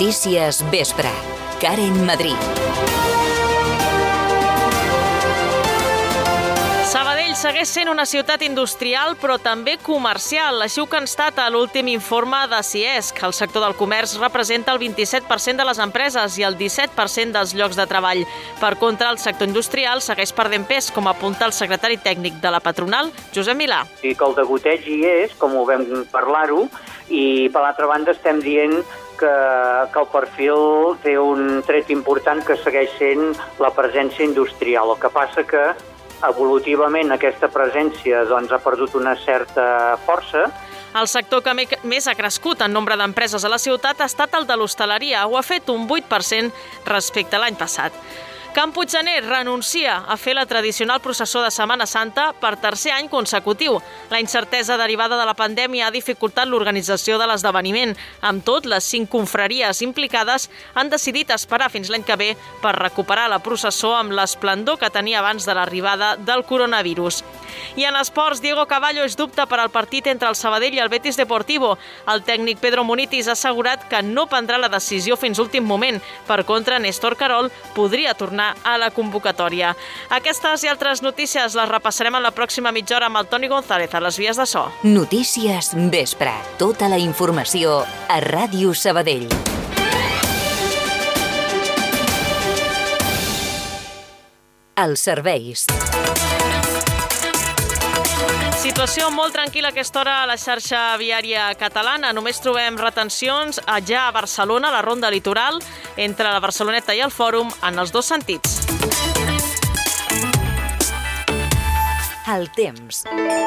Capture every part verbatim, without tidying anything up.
Notícies Vespre. Karen Madrid. Sabadell segueix sent una ciutat industrial, però també comercial. Així ho constata l'últim informe de CIESC. El sector del comerç representa el vint-i-set per cent de les empreses i el disset per cent dels llocs de treball. Per contra, el sector industrial segueix perdent pes, com apunta el secretari tècnic de la patronal, Josep Milà. I que el degoteig hi és, com ho vam parlar-ho, i per l'altra banda estem dient que, que el perfil té un tret important que segueix sent la presència industrial. El que passa que evolutivament aquesta presència doncs, ha perdut una certa força. El sector que més ha crescut en nombre d'empreses a la ciutat ha estat el de l'hostaleria. Ho ha fet un vuit per cent respecte a l'any passat. Can Puiggener renuncia a fer la tradicional processó de Setmana Santa per tercer any consecutiu. La incertesa derivada de la pandèmia ha dificultat l'organització de l'esdeveniment. Amb tot, les cinc confraries implicades han decidit esperar fins l'any que ve per recuperar la processó amb l'esplendor que tenia abans de l'arribada del coronavirus. I en esports, Diego Cavallo és dubte per al partit entre el Sabadell i el Betis Deportivo. El tècnic Pedro Munitis ha assegurat que no prendrà la decisió fins últim moment. Per contra, Néstor Carol podria tornar a la convocatòria. Aquestes i altres notícies les repassarem en la pròxima mitja hora amb el Toni González a les vies de so. Notícies Vespre. Tota la informació a Ràdio Sabadell. Els serveis. Situació molt tranquil·la a aquesta hora a la xarxa viària catalana. Només trobem retencions ja a Barcelona, a la ronda litoral, entre la Barceloneta i el Fòrum, en els dos sentits. El temps.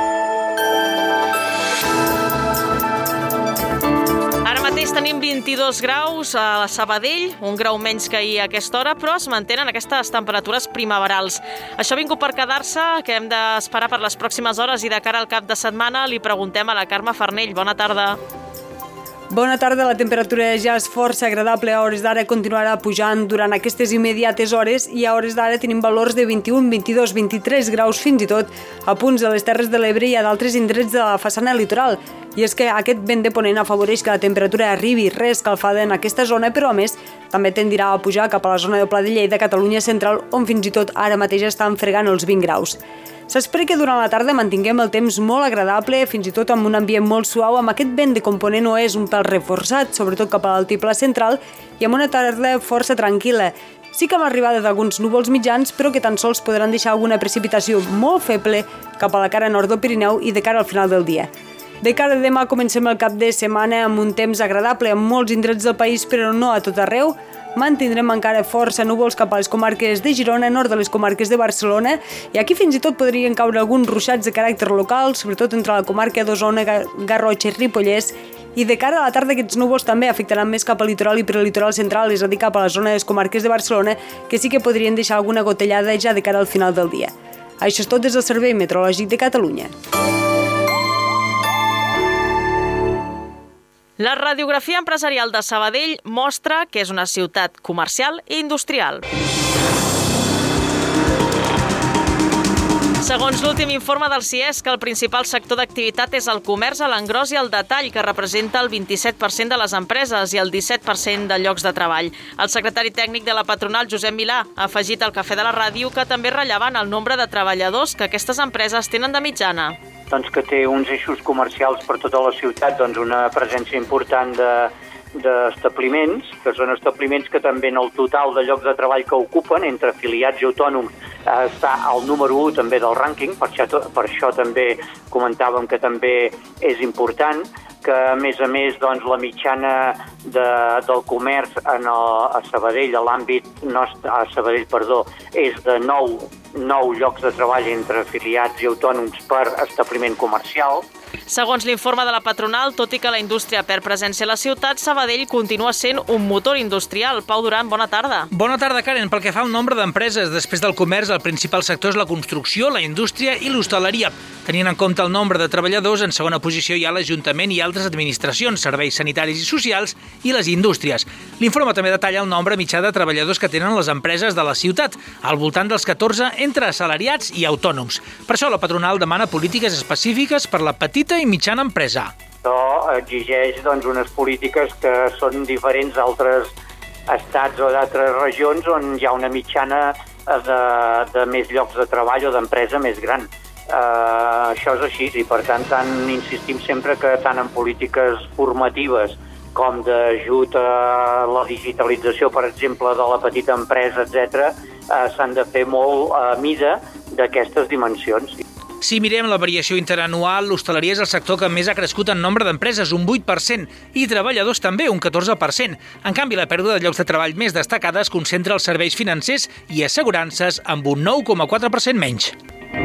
Ara mateix tenim vint-i-dos graus a Sabadell, un grau menys que ahir a aquesta hora, però es mantenen aquestes temperatures primaverals. Això ha vingut per quedar-se, que hem d'esperar per les pròximes hores i de cara al cap de setmana li preguntem a la Carme Farnell. Bona tarda. Bona tarda, la temperatura ja és força agradable, a hores d'ara continuarà pujant durant aquestes immediates hores i a hores d'ara tenim valors de vint-i-un, vint-i-dos, vint-i-tres graus fins i tot a punts de les Terres de l'Ebre i a d'altres indrets de la façana litoral. I és que aquest vent de ponent afavoreix que la temperatura arribi reescalfada en aquesta zona, però a més també tendirà a pujar cap a la zona del Pla de Lleida, Catalunya central, on fins i tot ara mateix estan fregant els vint graus. S'espera que durant la tarda mantinguem el temps molt agradable, fins i tot amb un ambient molt suau, amb aquest vent de component oest un pèl reforçat, sobretot cap a l'altiplà central, i amb una tarda força tranquil·la. Sí que amb l'arribada d'alguns núvols mitjans, però que tan sols podran deixar alguna precipitació molt feble cap a la cara nord del Pirineu i de cara al final del dia. De cara a demà comencem el cap de setmana amb un temps agradable en molts indrets del país, però no a tot arreu. Mantindrem encara força núvols cap a les comarques de Girona, nord de les comarques de Barcelona, i aquí fins i tot podrien caure alguns ruixats de caràcter local, sobretot entre la comarca d'Osona, Garrotxa i Ripollès, i de cara a la tarda aquests núvols també afectaran més cap al litoral i prelitoral central, és a dir, cap a la zona de les comarques de Barcelona, que sí que podrien deixar alguna gotellada ja de cara al final del dia. Això és tot des del Servei Meteorològic de Catalunya. La radiografia empresarial de Sabadell mostra que és una ciutat comercial i industrial. Segons l'últim informe del CIESC, el principal sector d'activitat és el comerç a l'engròs i el detall, que representa el vint-i-set per cent de les empreses i el disset per cent de llocs de treball. El secretari tècnic de la patronal, Josep Milà, ha afegit al Cafè de la Ràdio que també és rellevant el nombre de treballadors que aquestes empreses tenen de mitjana. Doncs que té uns eixos comercials per tota la ciutat, doncs una presència important de d'establiments, que són establiments que també en el total de llocs de treball que ocupen, entre afiliats i autònoms, eh, està al número u també del rànquing, per això, per això també comentàvem que també és important, que a més a més doncs, la mitjana de, del comerç en el, a Sabadell, a l'àmbit nostre, a Sabadell, perdó, és de nou, nou llocs de treball entre afiliats i autònoms per establiment comercial. Segons l'informe de la patronal, tot i que la indústria perd presència a la ciutat, Sabadell continua sent un motor industrial. Pau Duran, bona tarda. Bona tarda, Karen. Pel que fa al nombre d'empreses, després del comerç, el principal sector és la construcció, la indústria i l'hostaleria. Tenint en compte el nombre de treballadors, en segona posició hi ha l'Ajuntament i altres administracions, serveis sanitaris i socials i les indústries. L'informe també detalla el nombre mitjà de treballadors que tenen les empreses de la ciutat, al voltant dels catorze entre assalariats i autònoms. Per això la patronal demana polítiques específiques per la petita i mitjana empresa. Però exigeix doncs, unes polítiques que són diferents d'altres estats o d'altres regions on hi ha una mitjana de, de més llocs de treball o d'empresa més gran. Uh, això és així i per tant, tant insistim sempre que tant en polítiques formatives com d'ajut a la digitalització, per exemple, de la petita empresa, etcètera, uh, s'han de fer molt a mida d'aquestes dimensions. Si mirem la variació interanual, l'hostaleria és el sector que més ha crescut en nombre d'empreses, un vuit per cent, i treballadors també, un catorze per cent. En canvi, la pèrdua de llocs de treball més destacada es concentra als serveis financers i assegurances amb un nou coma quatre per cent menys.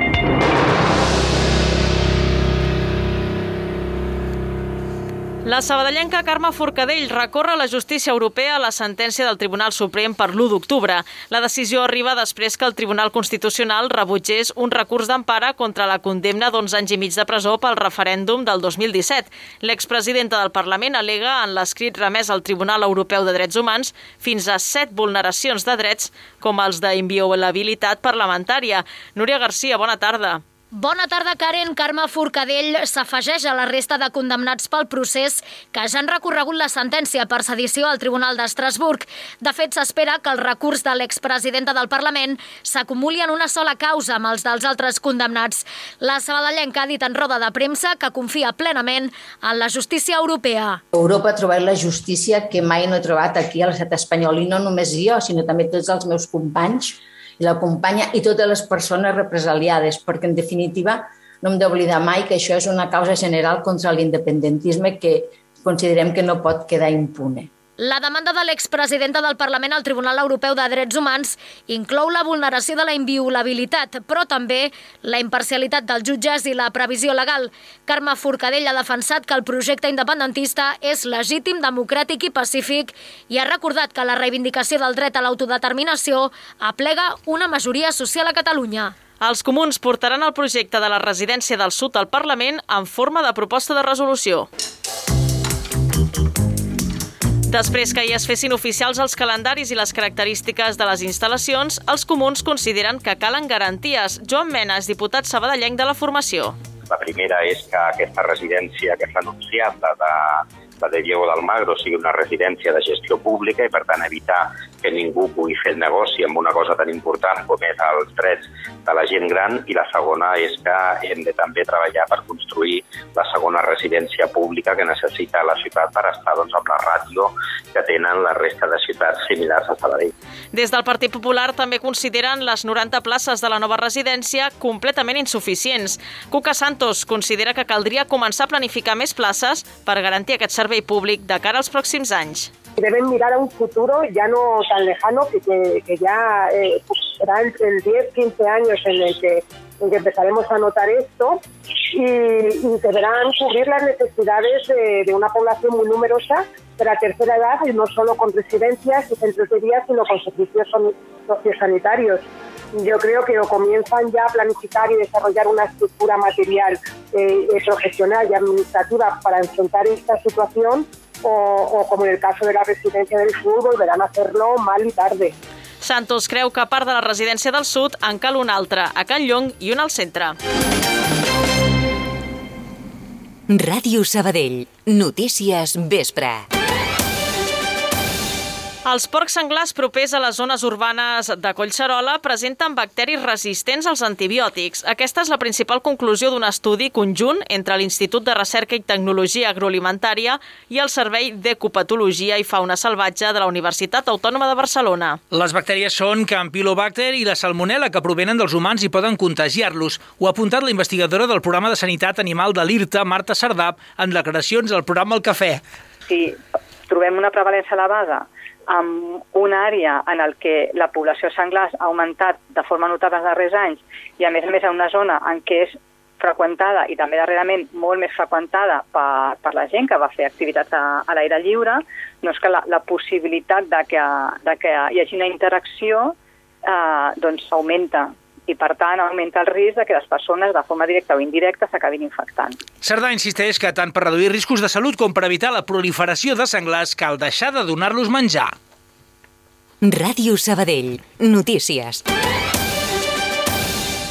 La sabadellenca Carme Forcadell recorre a la justícia europea a la sentència del Tribunal Suprem per l'u d'octubre. La decisió arriba després que el Tribunal Constitucional rebutgés un recurs d'empara contra la condemna d'onze anys i mig de presó pel referèndum del dos mil disset. L'expresidenta del Parlament al·lega en l'escrit remès al Tribunal Europeu de Drets Humans fins a set vulneracions de drets, com els d'inviolabilitat parlamentària. Núria Garcia, bona tarda. Bona tarda, Karen. Carme Forcadell s'afegeix a la resta de condemnats pel procés que ja han recorregut la sentència per sedició al Tribunal d'Estrasburg. De fet, s'espera que el recurs de l'expresidenta del Parlament s'acumuli en una sola causa amb els dels altres condemnats. La sabadellenca ha dit en roda de premsa que confia plenament en la justícia europea. Europa ha trobat la justícia que mai no he trobat aquí a l'estat espanyol, i no només jo, sinó també tots els meus companys, i la companya i totes les persones represaliades, perquè en definitiva no hem d'oblidar mai que això és una causa general contra l'independentisme que considerem que no pot quedar impune. La demanda de l'expresidenta del Parlament al Tribunal Europeu de Drets Humans inclou la vulneració de la inviolabilitat, però també la imparcialitat dels jutges i la previsió legal. Carme Forcadell ha defensat que el projecte independentista és legítim, democràtic i pacífic i ha recordat que la reivindicació del dret a l'autodeterminació aplega una majoria social a Catalunya. Els comuns portaran el projecte de la residència del Sud al Parlament en forma de proposta de resolució. Després que ja es fessin oficials els calendaris i les característiques de les instal·lacions, els comuns consideren que calen garanties. Joan Mena és diputat sabadellenc de la formació. La primera és que aquesta residència que s'ha anunciat, la de, la de Diego de Almagro, sigui una residència de gestió pública i, per tant, evitar que ningú pugui fer el negoci amb una cosa tan important com és els drets de la gent gran. I la segona és que hem de també treballar per construir la segona residència pública que necessita la ciutat per estar doncs, amb la ràtio que tenen la resta de ciutats similars a Sabadell. Des del Partit Popular també consideren les noranta places de la nova residència completament insuficients. Cuca Santos considera que caldria començar a planificar més places per garantir aquest servei públic de cara als pròxims anys. Deben mirar a un futuro ya no tan lejano, que, que, que ya eh, pues será entre el diez, quince años en el que, en que empezaremos a notar esto y, y deberán cubrir las necesidades de, de una población muy numerosa de la tercera edad, y no solo con residencias y centros de día, sino con servicios sociosanitarios. Yo creo que o comienzan ya a planificar y desarrollar una estructura material, eh, profesional y administrativa para enfrentar esta situación, O, o, com en el cas de la residència del Sud, volveran a hacerlo mal i tarde. Santos creu que a part de la residència del Sud en cal una altra a Can Llong i una al centre. Ràdio Sabadell. Notícies vespre. Els porcs senglars propers a les zones urbanes de Collserola presenten bacteris resistents als antibiòtics. Aquesta és la principal conclusió d'un estudi conjunt entre l'Institut de Recerca i Tecnologia Agroalimentària i el Servei d'Ecopatologia i Fauna Salvatge de la Universitat Autònoma de Barcelona. Les bactèries són Campylobacter i la Salmonella, que provenen dels humans i poden contagiar-los. Ho ha apuntat la investigadora del programa de Sanitat Animal de l'I R T A, Marta Sardà, en declaracions al programa El Cafè. Si trobem una prevalença elevada amb una àrea en el que la població de senglars ha augmentat de forma notable els darrers anys i, a més a més, en una zona en què és freqüentada i també darrerament molt més freqüentada per, per la gent que va fer activitats a, a l'aire lliure, doncs que la, la possibilitat de que, de que hi hagi una interacció eh, doncs augmenta. I, per tant, augmenta el risc de que les persones, de forma directa o indirecta, s'acabin infectant. Sardà insisteix que tant per reduir riscos de salut com per evitar la proliferació de senglars cal deixar de donar-los menjar. Ràdio Sabadell. Notícies.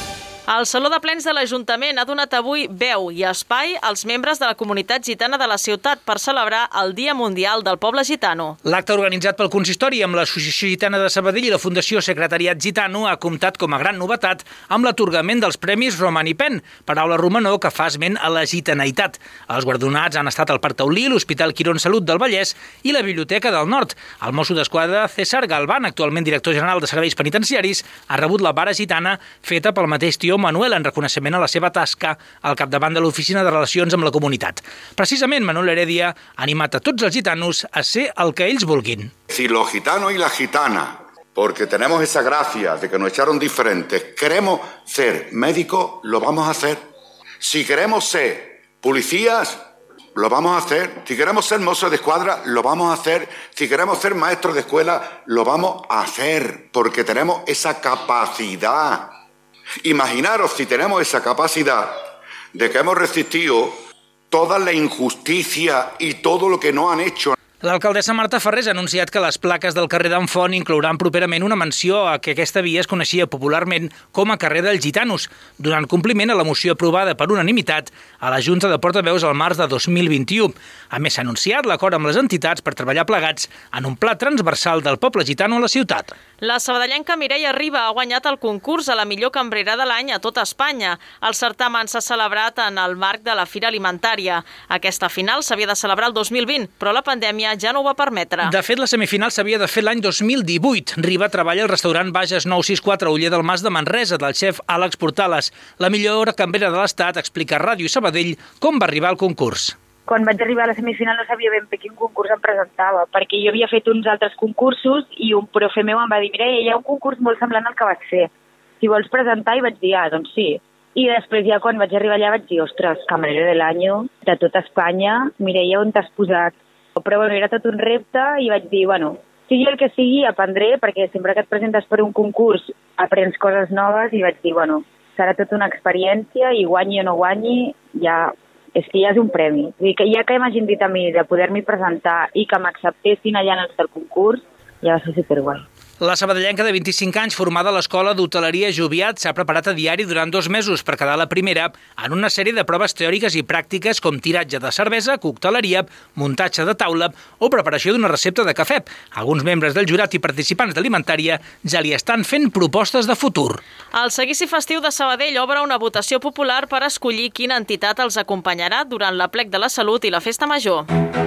El Saló de Plens de l'Ajuntament ha donat avui veu i espai als membres de la comunitat gitana de la ciutat per celebrar el Dia Mundial del Poble Gitano. L'acte organitzat pel Consistori amb l'Associació Gitana de Sabadell i la Fundació Secretariat Gitano ha comptat com a gran novetat amb l'atorgament dels Premis Roman i Pen, paraula romanó que fa esment a la gitaneïtat. Els guardonats han estat el Parc Taulí, l'Hospital Quirón Salut del Vallès i la Biblioteca del Nord. El mosso d'esquadra César Galván, actualment director general de Serveis Penitenciaris, ha rebut la vara gitana feta pel mateix tio Manuel en reconeixement a la seva tasca al capdavant de l'Oficina de Relacions amb la Comunitat. Precisament, Manuel Heredia ha animat a tots els gitanos a ser el que ells vulguin. Si los gitanos y la gitana, porque tenemos esa gracia de que nos echaron diferentes, queremos ser médicos, lo vamos a hacer. Si queremos ser policías, lo vamos a hacer. Si queremos ser mozos de escuadra, lo vamos a hacer. Si queremos ser maestros de escuela, lo vamos a hacer, porque tenemos esa capacidad. Imaginaros si tenemos esa capacidad de que hemos resistido toda la injusticia y todo lo que no han hecho. L'alcaldessa Marta Ferrés ha anunciat que les plaques del carrer d'en Font inclouran properament una menció a que aquesta via es coneixia popularment com a carrer dels Gitanos, donant compliment a la moció aprovada per unanimitat a la Junta de Portaveus al març de dos mil vint-i-u. A més, s'ha anunciat l'acord amb les entitats per treballar plegats en un pla transversal del poble gitano a la ciutat. La sabadellenca Mireia Riba ha guanyat el concurs a la millor cambrera de l'any a tot Espanya. El certamen s'ha celebrat en el marc de la Fira Alimentària. Aquesta final s'havia de celebrar el dos mil vint, però la pandèmia ja no ho va permetre. De fet, la semifinal s'havia de fer l'any dos mil divuit. Riba treballa al restaurant Bages nou sis quatre Oller del Mas de Manresa, del xef Àlex Portales. La millor cambrera de l'Estat explica a Ràdio Sabadell com va arribar al concurs. Quan vaig arribar a la semifinal no sabia ben bé quin concurs em presentava, perquè jo havia fet uns altres concursos i un profe meu em va dir, mira, hi ha un concurs molt semblant al que vaig fer. Si vols presentar, i vaig dir, ah, doncs sí. I després ja quan vaig arribar allà vaig dir, ostres, camarera de l'any de tot Espanya, Mireia, on t'has posat? Però bueno, era tot un repte i vaig dir, bueno, sigui el que sigui, aprendré, perquè sempre que et presentes per un concurs aprens coses noves i vaig dir, bueno, serà tot una experiència i guanyi o no guanyi, ja... és que ja és un premi. Vull dir que ja que m'hagin dit a mi de poder-m'hi presentar i que m'acceptessin allà en el del concurs, ja va ser superguai. La sabadellenca de vint-i-cinc anys, formada a l'Escola d'Hoteleria Joviat, s'ha preparat a diari durant dos mesos per quedar la primera en una sèrie de proves teòriques i pràctiques com tiratge de cervesa, cocteleria, muntatge de taula o preparació d'una recepta de cafè. Alguns membres del jurat i participants d'Alimentària ja li estan fent propostes de futur. El Seguici Festiu de Sabadell obre una votació popular per escollir quina entitat els acompanyarà durant l'Aplec de la Salut i la Festa Major.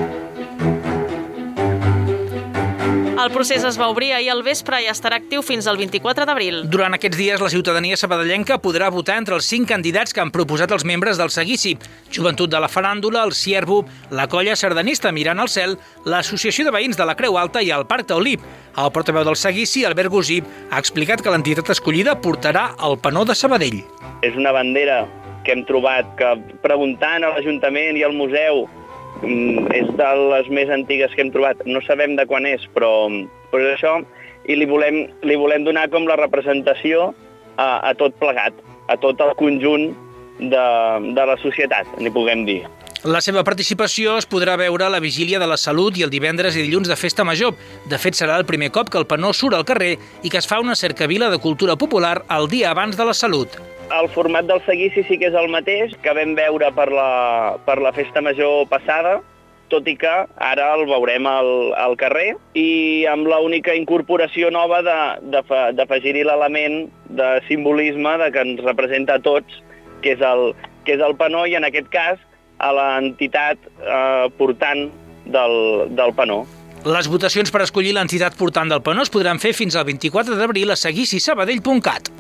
El procés es va obrir ahir al vespre i estarà actiu fins al vint-i-quatre d'abril. Durant aquests dies, la ciutadania sabadellenca podrà votar entre els cinc candidats que han proposat els membres del Seguici: Joventut de la Faràndula, el Ciervo, la Colla Sardanista Mirant al Cel, l'Associació de Veïns de la Creu Alta i el Parc Taulí. El portaveu del Seguici, Albert Gusí, ha explicat que l'entitat escollida portarà el penó de Sabadell. És una bandera que hem trobat que, preguntant a l'Ajuntament i al museu, és de les més antigues que hem trobat. No sabem de quan és, però, però és això, i li volem, li volem donar com la representació a, a tot plegat, a tot el conjunt de, de la societat, n'hi puguem dir. La seva participació es podrà veure a la Vigília de la Salut i el divendres i dilluns de Festa Major. De fet, serà el primer cop que el penó surt al carrer i que es fa una cercavila de cultura popular el dia abans de la Salut. El format del seguici sí que és el mateix que vam veure per la, per la Festa Major passada, tot i que ara el veurem al, al carrer i amb l'única incorporació nova d'afegir-hi l'element de simbolisme de que ens representa a tots, que és el, que és el penó, i en aquest cas a l'entitat eh, portant del, del penó. Les votacions per escollir l'entitat portant del penó es podran fer fins al vint-i-quatre d'abril a seguici sabadell punt cat.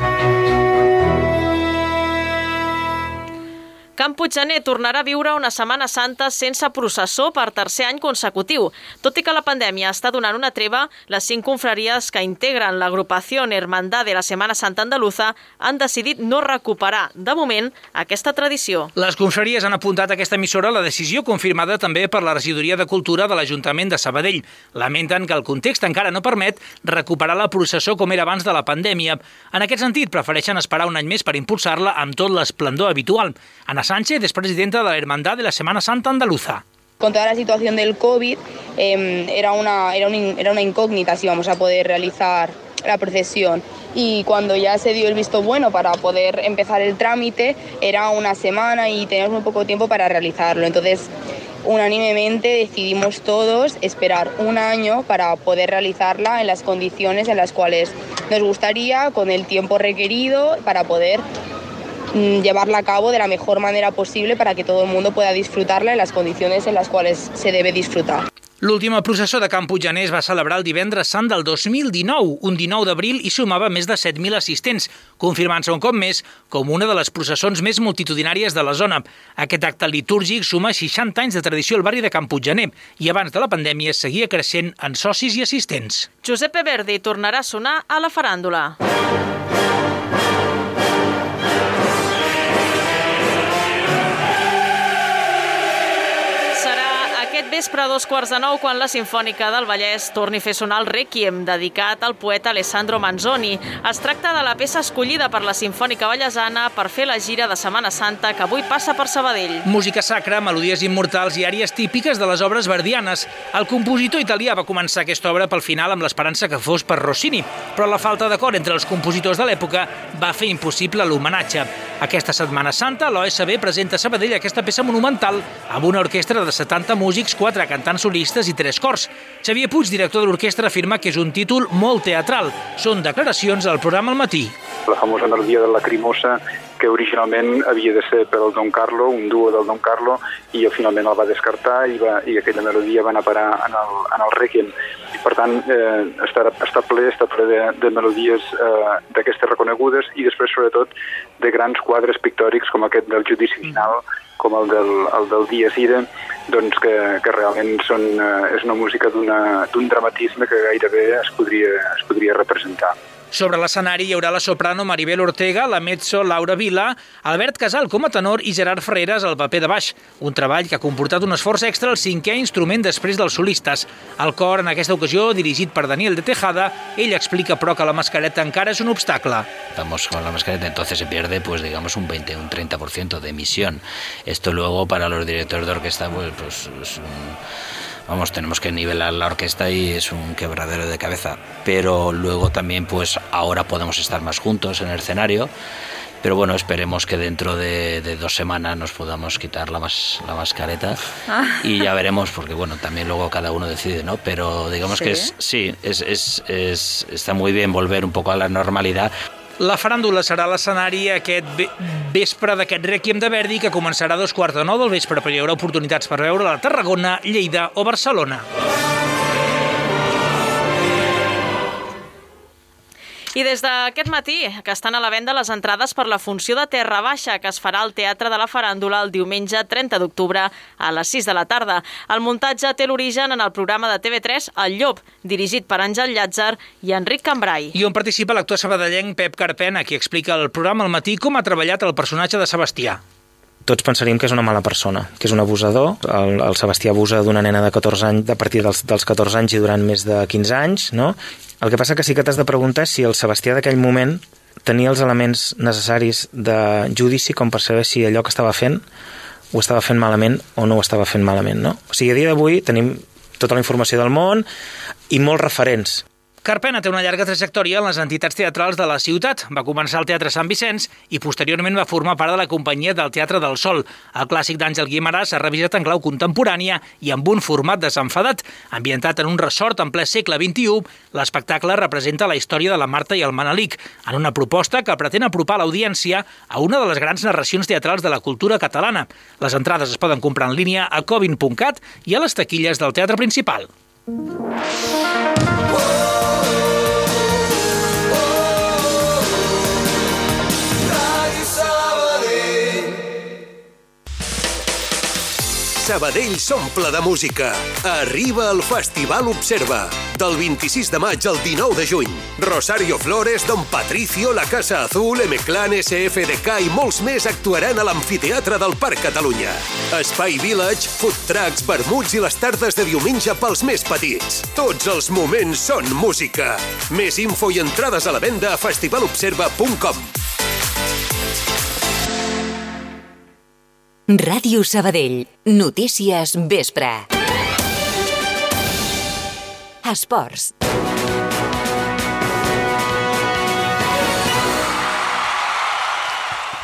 Can Puiggener tornarà a viure una Setmana Santa sense processó per tercer any consecutiu. Tot i que la pandèmia està donant una treva, les cinc confraries que integren l'agrupació Hermandad de la Setmana Santa Andaluza han decidit no recuperar, de moment, aquesta tradició. Les confraries han apuntat a aquesta emissora la decisió confirmada també per la Regidoria de Cultura de l'Ajuntament de Sabadell. Lamenten que el context encara no permet recuperar la processó com era abans de la pandèmia. En aquest sentit, prefereixen esperar un any més per impulsar-la amb tot l'esplendor habitual. Ana Sánchez es presidenta de la Hermandad de la Semana Santa Andaluza. Con toda la situación del COVID, eh, era, una, era, un, era una incógnita si vamos a poder realizar la procesión. Y cuando ya se dio el visto bueno para poder empezar el trámite, era una semana y teníamos muy poco tiempo para realizarlo. Entonces, unánimemente decidimos todos esperar un año para poder realizarla en las condiciones en las cuales nos gustaría, con el tiempo requerido, para poder mm, llevarla a cabo de la mejor manera posible para que todo el mundo pueda disfrutarla en las condiciones en las cuales se debe disfrutar. L'última processó de Can Puiggener es va celebrar el divendres sant del dos mil dinou, un dinou d'abril, i sumava més de set mil assistents, confirmant-se un cop més com una de les processons més multitudinàries de la zona. Aquest acte litúrgic suma seixanta anys de tradició al barri de Can Puiggener i abans de la pandèmia seguia creixent en socis i assistents. Giuseppe Verdi tornarà a sonar a la faràndula. Aquest vespre a dos quarts de nou, quan la Simfònica del Vallès torni a fer sonar el Rèquiem, dedicat al poeta Alessandro Manzoni. Es tracta de la peça escollida per la Simfònica Vallesana per fer la gira de Setmana Santa que avui passa per Sabadell. Música sacra, melodies immortals i àries típiques de les obres verdianes. El compositor italià va començar aquesta obra pel final amb l'esperança que fos per Rossini, però la falta d'acord entre els compositors de l'època va fer impossible l'homenatge. Aquesta Setmana Santa, l'O S B presenta a Sabadell aquesta peça monumental amb una orquestra de setanta músics, quatre cantants solistes i tres cors. Xavier Puig, director de l'orquestra, afirma que és un títol molt teatral. Són declaracions al programa Al matí. La famosa melodia de Lacrimosa, que originalment havia de ser per al Don Carlo, un duo del Don Carlo, i finalment el va descartar i, va, i aquella melodia va anar a parar en el, en el Rèquiem. I per tant, eh, està, està ple, està ple de, de melodies eh, d'aquestes reconegudes i després, sobretot, de grans quadres pictòrics com aquest del Judici Final, com el del, el del Dies Ira, doncs que, que realment són, eh, és una música d'un dramatisme que gairebé es podria, es podria representar. Sobre l'escenari hi haurà la soprano Maribel Ortega, la mezzo Laura Vila, Albert Casal com a tenor i Gerard Ferreres al paper de baix, un treball que ha comportat un esforç extra al cinquè instrument després dels solistes. El cor, en aquesta ocasió, dirigit per Daniel de Tejada, ell explica però que la mascareta encara és un obstacle. Estamos con la mascareta, entonces se pierde pues digamos un veinte, un treinta por ciento de emisión. Esto luego para los directores de orquesta pues, pues es un... Vamos, tenemos que nivelar la orquesta y es un quebradero de cabeza. Pero luego también, pues ahora podemos estar más juntos en el escenario. Pero bueno, esperemos que dentro de, de dos semanas nos podamos quitar la, mas, la mascareta. Ah. Y ya veremos, porque bueno, también luego cada uno decide, ¿no? Pero digamos ¿Sí? que es, sí, es, es, es, está muy bien volver un poco a la normalidad. La faràndula serà l'escenari aquest vespre d'aquest Rèquiem de Verdi que començarà a dos quarts de nou del vespre, però hi haurà oportunitats per veure a Tarragona, Lleida o Barcelona. I des d'aquest matí, que estan a la venda les entrades per la funció de Terra Baixa, que es farà al Teatre de la Faràndula el diumenge trenta d'octubre a les sis de la tarda. El muntatge té l'origen en el programa de T V tres El Llop, dirigit per Àngel Llàtzer i Enric Cambrai. I on participa l'actor sabadellenc Pep Carpena, qui explica al programa Al matí com ha treballat el personatge de Sebastià. Tots pensaríem que és una mala persona, que és un abusador. El, el Sebastià abusa d'una nena de catorze anys, a partir dels, dels catorze anys i durant més de quinze anys, no? El que passa que sí que t'has de preguntar si el Sebastià d'aquell moment tenia els elements necessaris de judici com per saber si allò que estava fent ho estava fent malament o no ho estava fent malament, no? O sigui, a dia d'avui tenim tota la informació del món i molts referents. Carpena té una llarga trajectòria en les entitats teatrals de la ciutat. Va començar al Teatre Sant Vicenç i posteriorment va formar part de la companyia del Teatre del Sol. El clàssic d'Àngel Guimerà s'ha revisat en clau contemporània i amb un format desenfadat. Ambientat en un ressort en ple segle vint-i-u, l'espectacle representa la història de la Marta i el Manelic, en una proposta que pretén apropar l'audiència a una de les grans narracions teatrals de la cultura catalana. Les entrades es poden comprar en línia a covin punt cat i a les taquilles del Teatre Principal. Sabadell s'omple de música. Arriba el Festival Observa. Del vint-i-sis de maig al dinou de juny. Rosario Flores, Don Patricio, La Casa Azul, M-Clan, S F D K i molts més actuaran a l'Amfiteatre del Parc Catalunya. Espai Village, food trucks, vermuts i les tardes de diumenge pels més petits. Tots els moments són música. Més info i entrades a la venda a festival observa punt com. Ràdio Sabadell. Notícies vespre. Esports.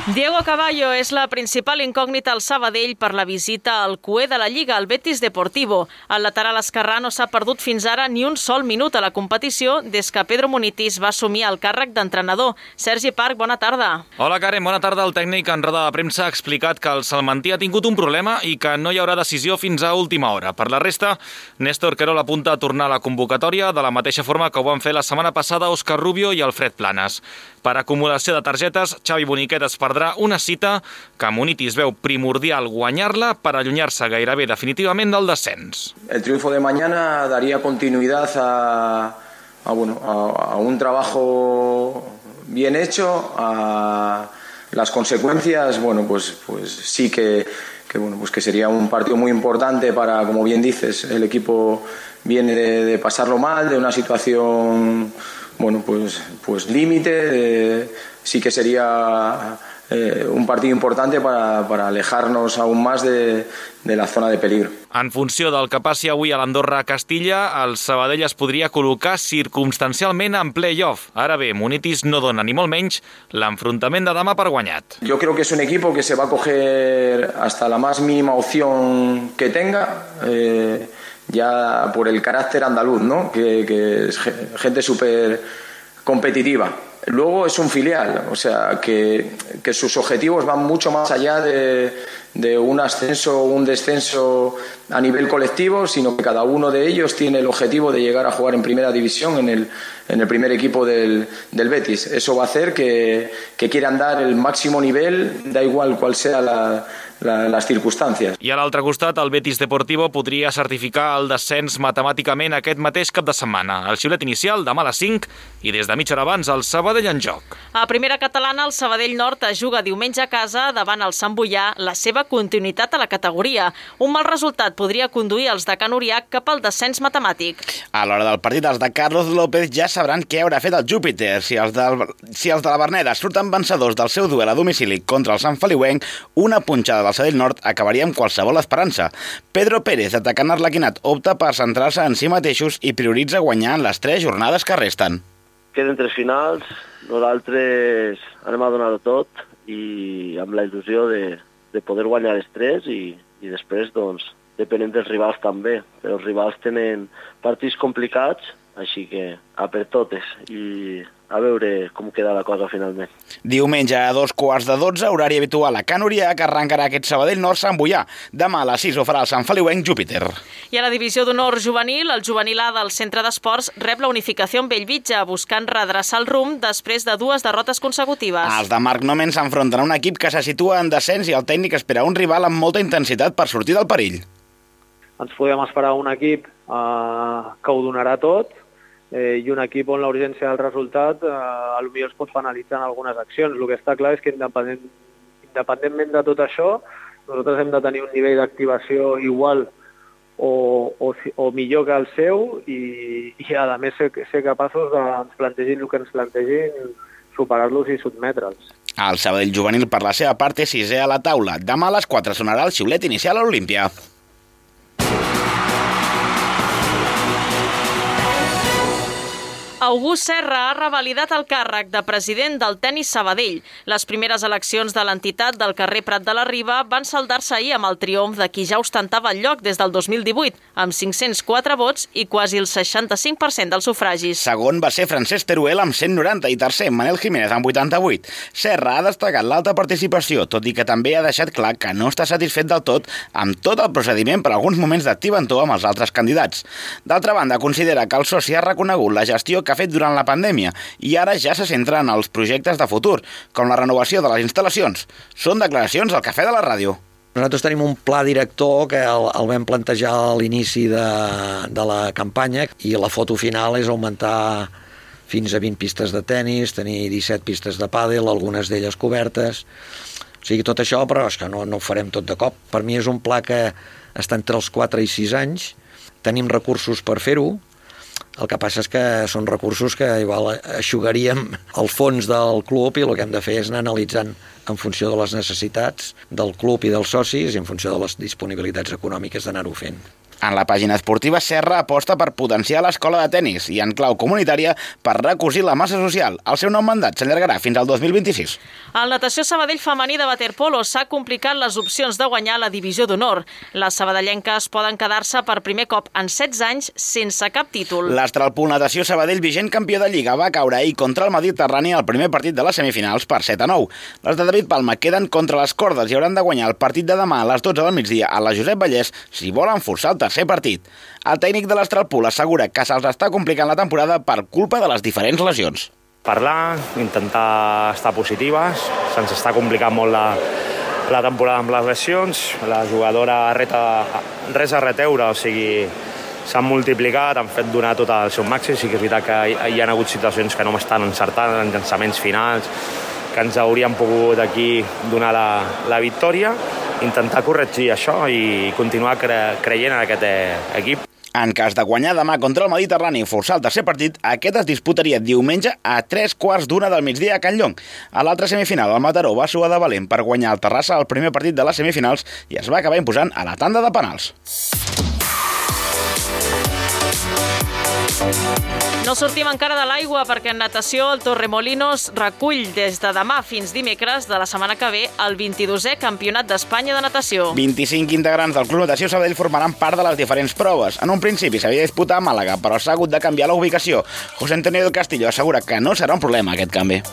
Diego Caballo és la principal incògnita al Sabadell per la visita al cué de la Lliga, el Betis Deportivo. El lateral esquerrà no s'ha perdut fins ara ni un sol minut a la competició des que Pedro Munitis va assumir el càrrec d'entrenador. Sergi Parc, bona tarda. Hola, Karen, bona tarda. El tècnic en roda de premsa ha explicat que el salmantí ha tingut un problema i que no hi haurà decisió fins a última hora. Per la resta, Néstor Querol apunta a tornar a la convocatòria de la mateixa forma que ho van fer la setmana passada Òscar Rubio i Alfred Planas. Per acumulació de targetes, Xavi Boniquet es perdrà una cita que Munitis veu primordial guanyar-la per allunyar-se gairebé definitivament del descens. El triunfo de mañana daría continuidad a, a, bueno, a, a un trabajo bien hecho, a las consecuencias, bueno, pues, pues sí que, que, bueno, pues que sería un partido muy importante para, como bien dices, el equipo viene de, de pasarlo mal, de una situación... Bueno, pues, pues límite, eh, sí que sería eh, un partido importante para, para alejarnos aún más de, de la zona de peligro. En funció del que passi avui a l'Andorra-Castilla, el Sabadell es podria col·locar circumstancialment en play-off. Ara bé, Munitis no dona ni molt menys l'enfrontament de demà per guanyat. Yo creo que es un equipo que se va a coger hasta la más mínima opción que tenga, eh, ya por el carácter andaluz, ¿no? que, que es gente súper competitiva. Luego es un filial, o sea, que, que sus objetivos van mucho más allá de, de un ascenso o un descenso a nivel colectivo, sino que cada uno de ellos tiene el objetivo de llegar a jugar en primera división en el, en el primer equipo del, del Betis. Eso va a hacer que, que quieran dar el máximo nivel, da igual cuál sea la, la, les circumstàncies. I a l'altre costat, el Betis Deportivo podria certificar el descens matemàticament aquest mateix cap de setmana. El xiulet inicial demà a les cinc i des de mitja hora abans el Sabadell en joc. A primera catalana, el Sabadell Nord es juga diumenge a casa davant el Sant Boià la seva continuïtat a la categoria. Un mal resultat podria conduir els de Can Uriac cap al descens matemàtic. A l'hora del partit, els de Carlos López ja sabran què haurà fet el Júpiter. Si els de, si els de la Verneda surten vencedors del seu duel a domicili contra el Sant Feliuenc, una punxada del Sabadell Nord acabaria amb qualsevol esperança. Pedro Pérez, atacant Arlequinat, opta per centrar-se en si mateixos i prioritza guanyar en les tres jornades que resten. Queden tres finals, nosaltres anem a donar-ho tot i amb la il·lusió de, de poder guanyar les tres i, i després, doncs, depenent dels rivals també. Però els rivals tenen partits complicats, així que a per totes i a veure com queda la cosa finalment. Diumenge a dos quarts de dotze, horari habitual a Can Uriac, arrencarà aquest Sabadell Nord Sant Boià. Demà a les sis ho farà el Sant Feliuenc Júpiter. I a la divisió d'honor juvenil, el juvenil A del Centre d'Esports rep la Unificació en Bellvitge, buscant redreçar el rumb després de dues derrotes consecutives. Els de Marc Nomen s'enfronten a un equip que se situa en descens i el tècnic espera un rival amb molta intensitat per sortir del perill. Ens podem esperar un equip eh, que ho donarà tot, Eh, i un equip on la urgència del resultat eh, potser es pot penalitzar en algunes accions. El que està clar és que independent, independentment de tot això, nosaltres hem de tenir un nivell d'activació igual o, o, o millor que el seu i, i a més ser, ser capaços de ens plantegin el que ens plantegin, superar-los i sotmetre'ls. El Sabadell juvenil per la seva part és sisè a la taula. Demà a les quatre sonarà el xiulet inicial a l'Olímpia. August Serra ha revalidat el càrrec de president del Tenis Sabadell. Les primeres eleccions de l'entitat del carrer Prat de la Riba van saldar-se ahir amb el triomf de qui ja ostentava el lloc des del dos mil divuit, amb cinc-cents quatre vots i quasi el seixanta-cinc per cent dels sufragis. Segon va ser Francesc Teruel amb cent noranta i tercer Manel Jiménez amb vuitanta-vuit. Serra ha destacat l'alta participació, tot i que també ha deixat clar que no està satisfet del tot amb tot el procediment per alguns moments d'activantó amb els altres candidats. D'altra banda, considera que el soci ha reconegut la gestió que ha fet durant la pandèmia i ara ja se centra en els projectes de futur, com la renovació de les instal·lacions. Són declaracions al Cafè de la Ràdio. Nosaltres tenim un pla director que el, el vam plantejar a l'inici de, de la campanya i la foto final és augmentar fins a vint pistes de tennis, tenir disset pistes de pàdel, algunes d'elles cobertes. O sigui, tot això, però és que no, no ho farem tot de cop. Per mi és un pla que està entre els quatre i sis anys. Tenim recursos per fer-ho. El que passa és que són recursos que igual aixugaríem el fons del club i el que hem de fer és anar analitzant en funció de les necessitats del club i dels socis i en funció de les disponibilitats econòmiques d'anar-ho fent. En la pàgina esportiva, Serra aposta per potenciar l'escola de tennis i en clau comunitària per recosir la massa social. El seu nou mandat s'allargarà fins al dos mil vint-i-sis. El Natació Sabadell femení de waterpolo s'ha complicat les opcions de guanyar la divisió d'honor. Les sabadellenques poden quedar-se per primer cop en setze anys sense cap títol. L'Astralpool Natació Sabadell, vigent campió de Lliga, va caure ahir contra el Mediterrani al primer partit de les semifinals per set a nou. Les de David Palma queden contra les cordes i hauran de guanyar el partit de demà a les dotze del migdia a la Josep Vallès si volen forçar el tercer partit. El tècnic de l'Astralpool assegura que se'ls està complicant la temporada per culpa de les diferents lesions. Parlar, intentar estar positives, se'ns està complicant molt la, la temporada amb les lesions, la jugadora reta, res a reteure, o sigui, s'han multiplicat, han fet donar tot el seu màxim, sí que és veritat que hi ha hagut situacions que no m'estan encertant en llançaments finals, que ens haurien pogut aquí donar la, la victòria, intentar corregir això i continuar cre creient en aquest eh, equip. En cas de guanyar demà contra el Mediterrani i forçar el tercer partit, aquest es disputaria diumenge a tres quarts d'una del migdia a Can Llong. A l'altra semifinal, el Mataró va suar de valent per guanyar el Terrassa al primer partit de les semifinals i es va acabar imposant a la tanda de penals. No sortim encara de l'aigua perquè en natació el Torremolinos recull des de demà fins dimecres de la setmana que ve el vint-i-dosè Campionat d'Espanya de natació. vint-i-cinc integrants del Club Natació Sabadell formaran part de les diferents proves. En un principi s'havia de disputar a Màlaga, però s'ha hagut de canviar la ubicació. José Antonio del Castillo assegura que no serà un problema aquest canvi.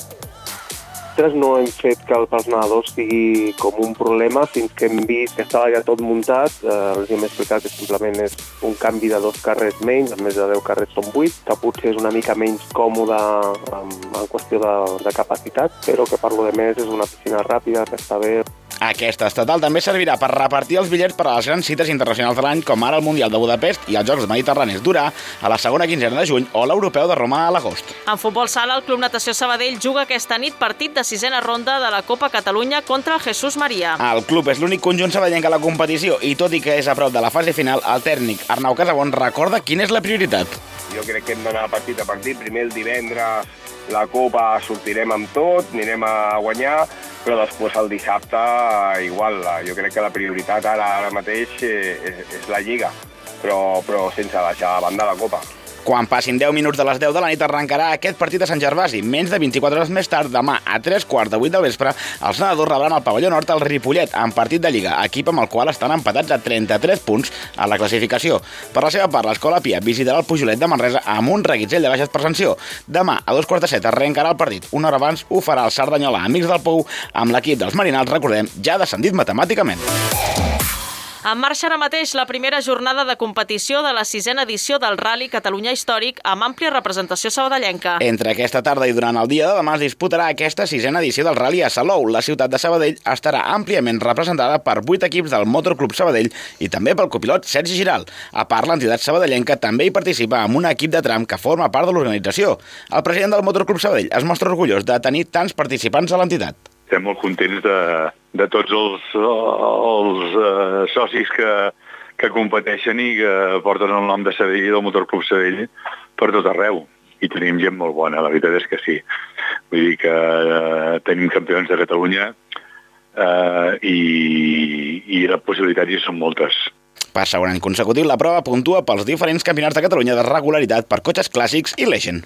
No hem fet que pels nedadors sigui com un problema fins que hem vist que estava ja tot muntat. Eh, els hem explicat que simplement és un canvi de dos carrers menys, en més de deu carrers són vuit, que potser és una mica menys còmode en, en qüestió de, de capacitat, però que per lo de més és una piscina ràpida, que està bé. Aquesta estatal també servirà per repartir els bitllets per a les grans cites internacionals de l'any, com ara el Mundial de Budapest i els Jocs Mediterranis d'Urà a la segona quinzena de juny o l'Europeu de Roma a l'agost. En futbol sala, el Club Natació Sabadell juga aquesta nit partit de sisena ronda de la Copa Catalunya contra el Jesús Maria. El club és l'únic conjunt sabadellenc a la competició i tot i que és a prop de la fase final, el tècnic Arnau Casabon recorda quina és la prioritat. Jo crec que hem d'anar partit a partit. Primer el divendres la Copa sortirem amb tot, anirem a guanyar, però després el dissabte igual. Jo crec que la prioritat ara, ara mateix és, és la Lliga, però, però sense deixar a banda la Copa. Quan passin deu minuts de les deu de la nit arrencarà aquest partit a Sant Gervasi. Menys de vint-i-quatre hores més tard, demà a tres quarts de vuit del vespre, els nedadors rebran al pavelló nord el Ripollet en partit de Lliga, equip amb el qual estan empatats a trenta-tres punts a la classificació. Per la seva part, l'Escola Pia visitarà el Pujolet de Manresa amb un reguitzell de baixes per sanció. Demà, a dos quarts de set, arrencarà el partit. Una hora abans ho farà el Cerdanyola Amics del Pou amb l'equip dels Marinals, recordem, ja descendit matemàticament. En marxa ara mateix la primera jornada de competició de la sisena edició del Rally Catalunya Històric amb àmplia representació sabadellenca. Entre aquesta tarda i durant el dia de demà es disputarà aquesta sisena edició del Rally a Salou. La ciutat de Sabadell estarà àmpliament representada per vuit equips del Motorclub Sabadell i també pel copilot Sergi Giral. A part, l'entitat sabadellenca també hi participa amb un equip de tram que forma part de l'organització. El president del Motorclub Sabadell es mostra orgullós de tenir tants participants a l'entitat. Estem molt contents de, de tots els, els uh, socis que, que competeixen i que porten el nom de Sabadell i del Motorclub Sabadell per tot arreu. I tenim gent molt bona, la veritat és que sí. Vull dir que uh, tenim campions de Catalunya uh, i, i les possibilitats hi són moltes. Per segon any consecutiu, la prova puntua pels diferents campionats de Catalunya de regularitat per cotxes clàssics i Legend.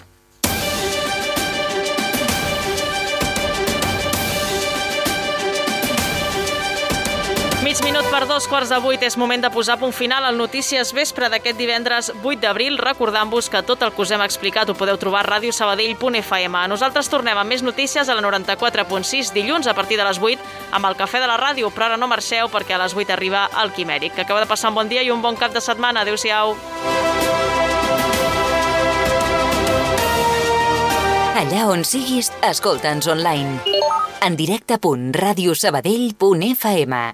Mig minut per dos quarts de vuit és moment de posar punt final al Notícies Vespre d'aquest divendres vuit d'abril, recordant-vos que tot el que us hem explicat ho podeu trobar a ràdio sabadell punt f m. Nosaltres tornem amb més notícies a la noranta-quatre punt sis dilluns a partir de les vuit amb el Cafè de la Ràdio, però ara no marxeu perquè a les vuit arriba el Quimèric. Que acabeu de passar un bon dia i un bon cap de setmana. Adéu-siau. Allà on siguis, escolta'ns online. En directe punt radiosabadell punt f m.